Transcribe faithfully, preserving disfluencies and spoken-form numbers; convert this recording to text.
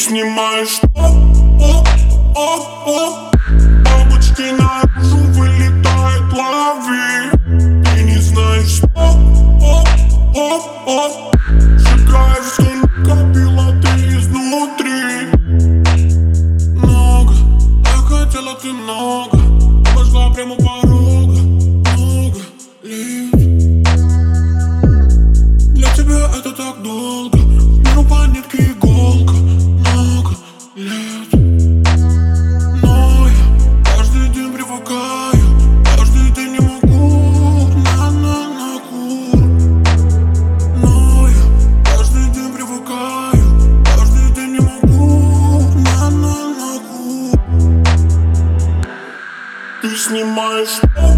снимаешь оп-оп-оп, бабочки наружу вылетает, лови. Ты не знаешь оп-оп-оп, сжигаешь, что накопила ты изнутри. Много, так хотела ты много, обошла прямо порога. Много лет для тебя это так долго, миру по нитке иголка. Много лет, но я каждый день привыкаю, каждый день не могу на-на-на-ку. Но я каждый день привыкаю, каждый день не могу на-на-на-ку. Ты снимаешь